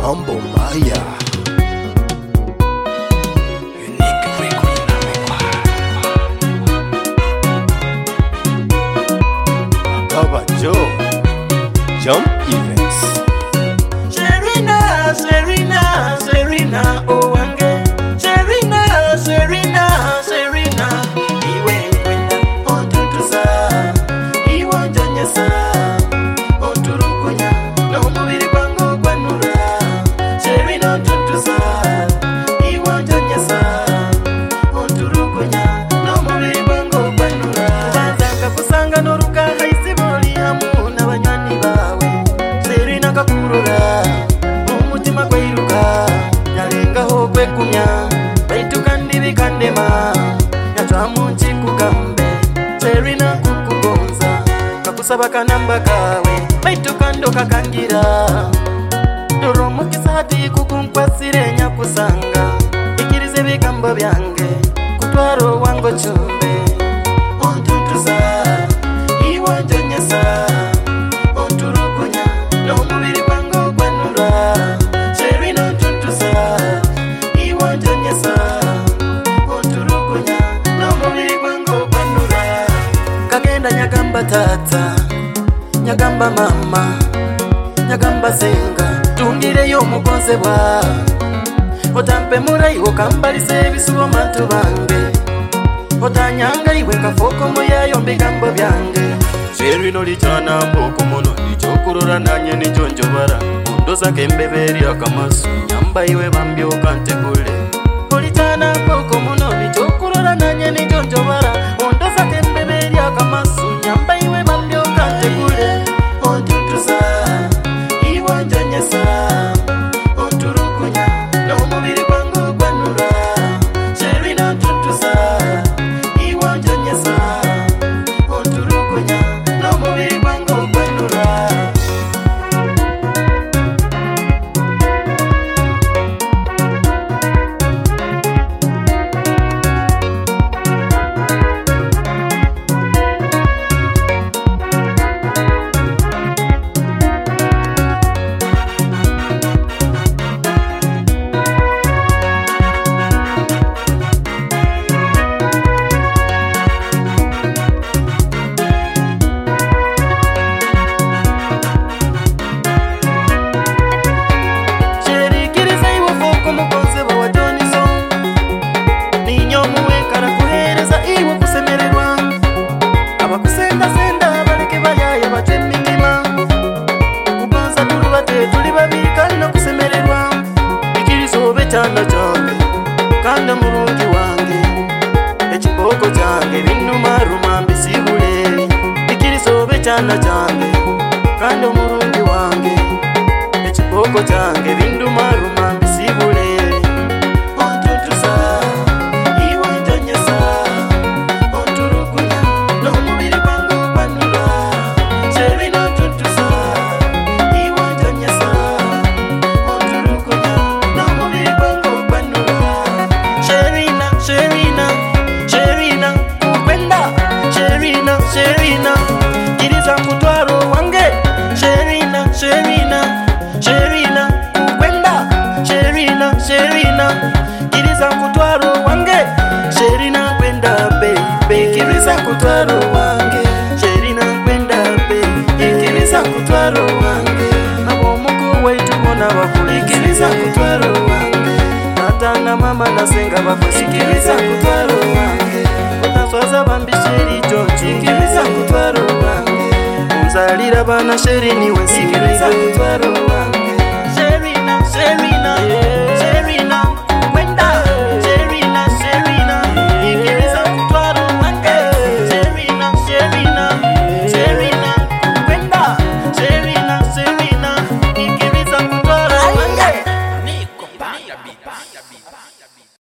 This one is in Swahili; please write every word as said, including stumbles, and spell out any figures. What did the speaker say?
Mambo Maya Unique Record Baba Joe Jump Events Serena, Serena, Serena, oh wange Serena, Serena, Serena Iwe kwenda ontutuza Iwe njanyesa Onturukunya No mubiri kwangu kwanura Serena ontutuza Iwe njanyesa Onturukunya No mubiri kwangu kwanura Bazanga kusanga noruka haisiboli hamu na banyani bawe Serena kakurura Umutima kweiruka Nyalenga ho kwekumya Baituka ndibi kandema Yatwa munchi kukambe Serena kukugonza Kakusaba kanamba kawe Baituka ndo kakangira Doro mukisati kukunkwasire nyakusanga Ikirize bikambo byange Kutwaro wango chumbe Ontuntuza Iwa njanyesa Onturukunya No mubiri kwangu kwanura Serena ontuntuza Iwa njanyesa Onturukunya No mubiri kwangu kwanura Kagenda nyagamba tata Nyagamba mama Nyagamba senga Tungireyo mukozebwa Otampe murai okambalise ebisubo mantu bange Otanyanga iwe kafoko moyayo mbigambo byange Serena lichana mboko muno Nichokurura nanye nichonjobara Undoza kembeberi akamasu Nyamba iwe bambyo kante kule Olichana mboko muno Nichokurura nanye nichonjobara Undoza kembeberi akamasu Nyamba iwe bambyo kante kule Ontuntuza Iwa njanyesa Onturukunya No mubiri kwangu kwanura Serena ontuntuza Iwa njanyesa Onturukunya No mubiri kwangu kwanura Chanda change, kanda murungi wange Echipoko change, vinuma rumambi sibule Ikirisobe chanda change, kanda murungi wange Echipoko change, vinuma rumambi sibule Ontuntuza, iwa njanyesa Onturukunya, no mubiri kwangu kwanura Serena ontuntuza, iwa njanyesa Onturukunya, no mubiri kwangu kwanura Serena, Serena, Serena, kukwenda Serena, Serena, kiriza kutwaro wange Serena, Serena, Serena, kukwenda Serena, Serena, kiriza kutwaro wange Serena kwenda baby, kiriza kutwaro wange Serena kwenda baby, kiriza kutwaro wange Abo muku waitu mona wakuli, kiriza kutwaro wange Tata na mama na senga bakosi, kiriza kutwaro wange Otaswaza bambi sheri jonchi, kiriza kutwaro wange Mzalira bana sheri niwe, kiriza kutwaro wange